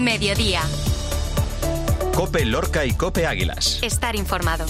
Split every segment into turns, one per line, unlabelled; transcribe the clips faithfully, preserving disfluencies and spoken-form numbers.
Mediodía.
COPE Lorca y COPE Águilas.
Estar informado.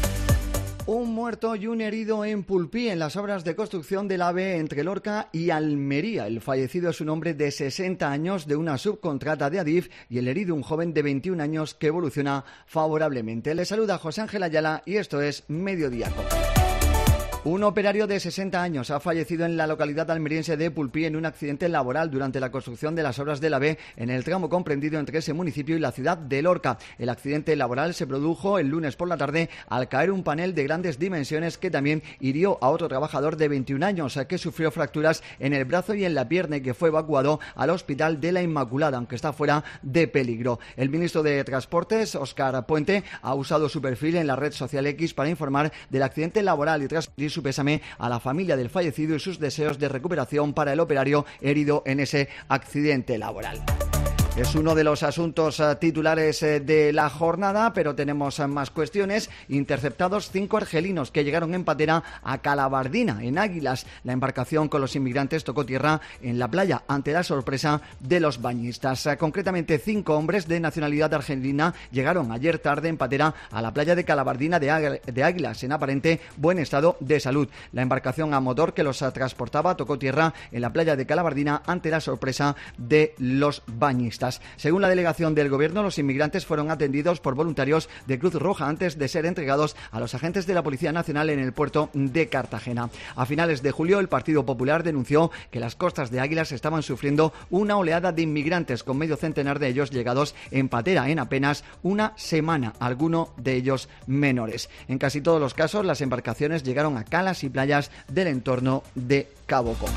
Un muerto y un herido en Pulpí en las obras de construcción del AVE entre Lorca y Almería. El fallecido es un hombre de sesenta años de una subcontrata de Adif y el herido un joven de veintiún años que evoluciona favorablemente. Le saluda José Ángel Ayala y esto es Mediodía COPE. Un operario de sesenta años ha fallecido en la localidad almeriense de Pulpí en un accidente laboral durante la construcción de las obras del AVE en el tramo comprendido entre ese municipio y la ciudad de Lorca. El accidente laboral se produjo el lunes por la tarde al caer un panel de grandes dimensiones que también hirió a otro trabajador de veintiún años que sufrió fracturas en el brazo y en la pierna y que fue evacuado al Hospital de la Inmaculada, aunque está fuera de peligro. El ministro de Transportes, Óscar Puente, ha usado su perfil en la red social X para informar del accidente laboral y transmitir su pésame a la familia del fallecido y sus deseos de recuperación para el operario herido en ese accidente laboral. Es uno de los asuntos uh, titulares uh, de la jornada, pero tenemos uh, más cuestiones. Interceptados cinco argelinos que llegaron en patera a Calabardina, en Águilas. La embarcación con los inmigrantes tocó tierra en la playa ante la sorpresa de los bañistas. Uh, concretamente, cinco hombres de nacionalidad argelina llegaron ayer tarde en patera a la playa de Calabardina de, Águ- de Águilas, en aparente buen estado de salud. La embarcación a motor que los uh, transportaba tocó tierra en la playa de Calabardina ante la sorpresa de los bañistas. Según la delegación del Gobierno, los inmigrantes fueron atendidos por voluntarios de Cruz Roja antes de ser entregados a los agentes de la Policía Nacional en el puerto de Cartagena. A finales de julio, el Partido Popular denunció que las costas de Águilas estaban sufriendo una oleada de inmigrantes, con medio centenar de ellos llegados en patera en apenas una semana, algunos de ellos menores. En casi todos los casos, las embarcaciones llegaron a calas y playas del entorno de Cabo Coque.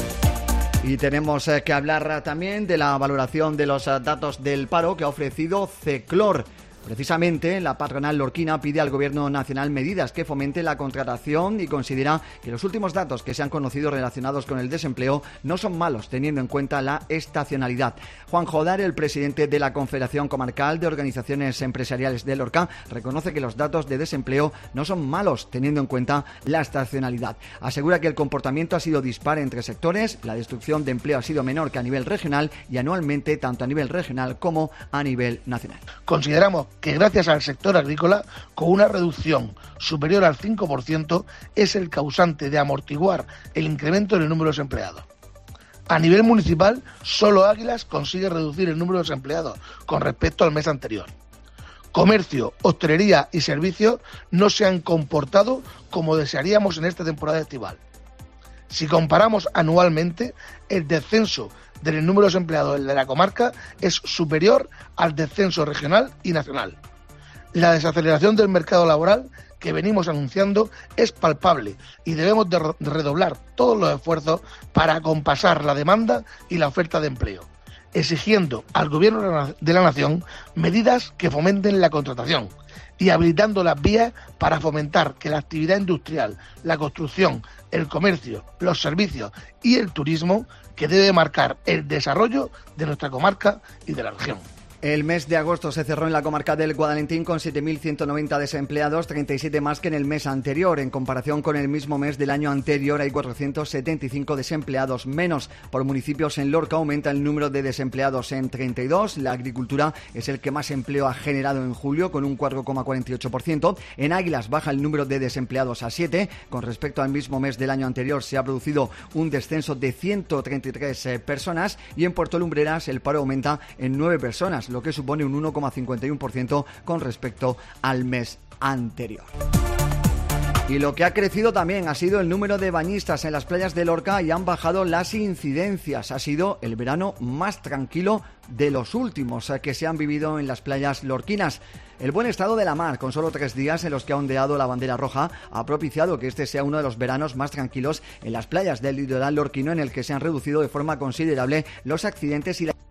Y tenemos eh, que hablar también de la valoración de los eh, datos del paro que ha ofrecido CECLOR. Precisamente, la patronal lorquina pide al Gobierno nacional medidas que fomenten la contratación y considera que los últimos datos que se han conocido relacionados con el desempleo no son malos, teniendo en cuenta la estacionalidad. Juan Jodar, el presidente de la Confederación Comarcal de Organizaciones Empresariales de Lorca, reconoce que los datos de desempleo no son malos, teniendo en cuenta la estacionalidad. Asegura que el comportamiento ha sido dispar entre sectores, la destrucción de empleo ha sido menor que a nivel regional y anualmente tanto a nivel regional como a nivel nacional.
Consideramos que gracias al sector agrícola, con una reducción superior al cinco por ciento, es el causante de amortiguar el incremento en el número de desempleados. A nivel municipal, solo Águilas consigue reducir el número de desempleados con respecto al mes anterior. Comercio, hostelería y servicios no se han comportado como desearíamos en esta temporada estival. Si comparamos anualmente, el descenso del número de desempleados de la comarca es superior al descenso regional y nacional. La desaceleración del mercado laboral que venimos anunciando es palpable y debemos de redoblar todos los esfuerzos para acompasar la demanda y la oferta de empleo, exigiendo al Gobierno de la Nación medidas que fomenten la contratación y habilitando las vías para fomentar que la actividad industrial, la construcción, el comercio, los servicios y el turismo, que debe marcar el desarrollo de nuestra comarca y de la región.
El mes de agosto se cerró en la comarca del Guadalentín con siete mil ciento noventa desempleados, treinta y siete más que en el mes anterior. En comparación con el mismo mes del año anterior hay cuatrocientos setenta y cinco desempleados menos. Por municipios, en Lorca aumenta el número de desempleados en treinta y dos. La agricultura es el que más empleo ha generado en julio, con un cuatro coma cuarenta y ocho por ciento. En Águilas baja el número de desempleados a siete. Con respecto al mismo mes del año anterior se ha producido un descenso de ciento treinta y tres eh, personas. Y en Puerto Lumbreras el paro aumenta en nueve personas, lo que supone un uno coma cincuenta y uno por ciento con respecto al mes anterior. Y lo que ha crecido también ha sido el número de bañistas en las playas de Lorca y han bajado las incidencias. Ha sido el verano más tranquilo de los últimos que se han vivido en las playas lorquinas. El buen estado de la mar, con solo tres días en los que ha ondeado la bandera roja, ha propiciado que este sea uno de los veranos más tranquilos en las playas del litoral lorquino, en el que se han reducido de forma considerable los accidentes y la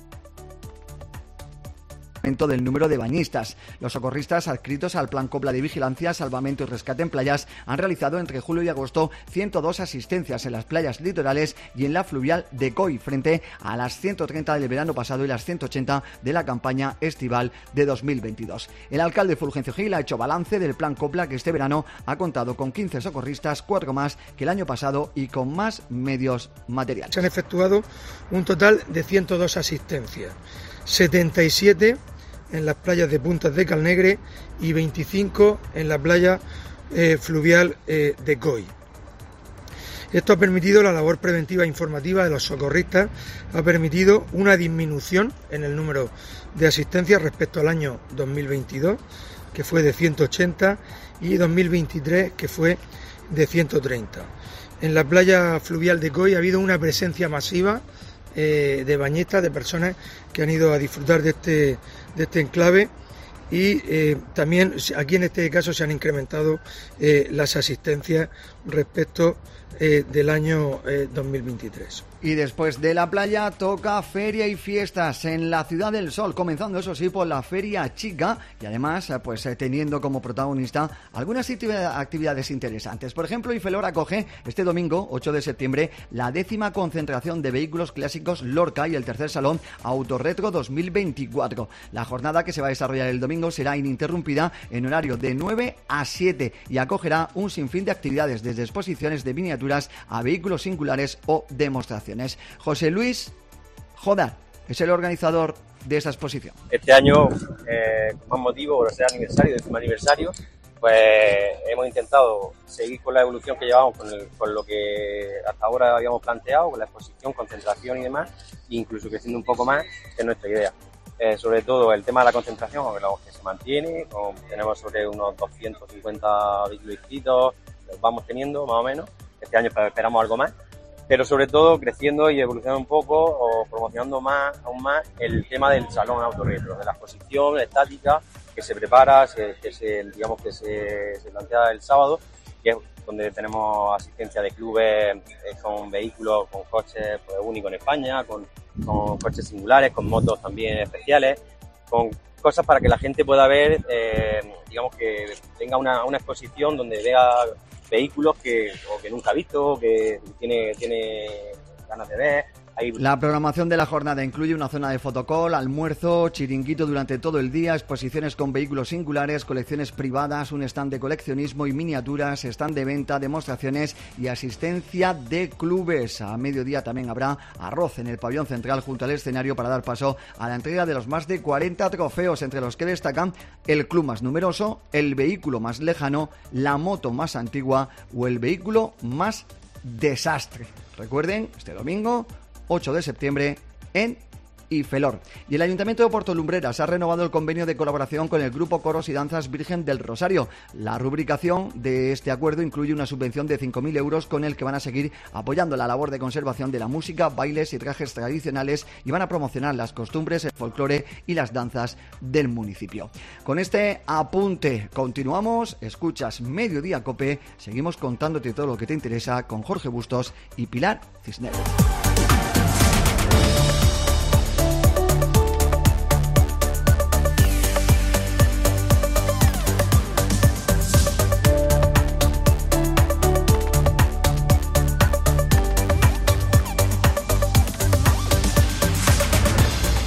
del número de bañistas. Los socorristas adscritos al Plan Copla de Vigilancia, Salvamento y Rescate en Playas han realizado entre julio y agosto ciento dos asistencias en las playas litorales y en la fluvial de Coy, frente a las ciento treinta del verano pasado y las ciento ochenta de la campaña estival de dos mil veintidós. El alcalde Fulgencio Gil ha hecho balance del Plan Copla, que este verano ha contado con quince socorristas, cuatro más que el año pasado y con más medios materiales.
Se han efectuado un total de ciento dos asistencias.
setenta y siete en las playas de Puntas de Calnegre y veinticinco en la playa eh, fluvial eh, de Coy. Esto ha permitido la labor preventiva e informativa de los socorristas, ha permitido una disminución en el número de asistencias respecto al año dos mil veintidós, que fue de ciento ochenta, y dos mil veintitrés, que fue de ciento treinta. En la playa fluvial de Coy ha habido una presencia masiva eh, de bañistas, de personas que han ido a disfrutar de este, de este enclave, y eh, también aquí en este caso se han incrementado eh, las asistencias respecto eh, del año eh, dos mil veintitrés.
Y después de la playa toca feria y fiestas en la Ciudad del Sol, comenzando eso sí por la Feria Chica y además pues teniendo como protagonista algunas actividades interesantes. Por ejemplo, Ifelor acoge este domingo ocho de septiembre la décima concentración de vehículos clásicos Lorca y el tercer salón Autorretro dos mil veinticuatro. La jornada, que se va a desarrollar el domingo, será ininterrumpida en horario de nueve a siete y acogerá un sinfín de actividades, desde exposiciones de miniaturas a vehículos singulares o demostraciones. José Luis Jodar es el organizador de esta exposición.
Este año, eh, con más motivo, por ser aniversario, décimo aniversario, pues hemos intentado seguir con la evolución que llevamos, con, el, con lo que hasta ahora habíamos planteado, con la exposición, concentración y demás, incluso creciendo un poco más, que es nuestra idea. Eh, sobre todo el tema de la concentración, que se mantiene, con, tenemos sobre unos doscientos cincuenta vehículos inscritos, los vamos teniendo más o menos, este año esperamos algo más, pero sobre todo creciendo y evolucionando un poco o promocionando más, aún más el tema del salón Autorretro, de la exposición estática que se prepara, se, que se, digamos que se, se plantea el sábado, que es donde tenemos asistencia de clubes eh, con vehículos, con coches pues, únicos en España, con, con coches singulares, con motos también especiales, con cosas para que la gente pueda ver, eh, digamos que tenga una, una exposición donde vea vehículos que, o que nunca ha visto, o que tiene, tiene ganas de ver. Hay...
La programación de la jornada incluye una zona de fotocall, almuerzo, chiringuito durante todo el día, exposiciones con vehículos singulares, colecciones privadas, un stand de coleccionismo y miniaturas, stand de venta, demostraciones y asistencia de clubes. A mediodía también habrá arroz en el pabellón central junto al escenario para dar paso a la entrega de los más de cuarenta trofeos, entre los que destacan el club más numeroso, el vehículo más lejano, la moto más antigua o el vehículo más desastre. Recuerden, este domingo ocho de septiembre en Ifelor. Y el Ayuntamiento de Puerto Lumbreras ha renovado el convenio de colaboración con el Grupo Coros y Danzas Virgen del Rosario. La rubricación de este acuerdo incluye una subvención de cinco mil euros con el que van a seguir apoyando la labor de conservación de la música, bailes y trajes tradicionales y van a promocionar las costumbres, el folclore y las danzas del municipio. Con este apunte continuamos, escuchas Mediodía Cope, seguimos contándote todo lo que te interesa con Jorge Bustos y Pilar Cisneros.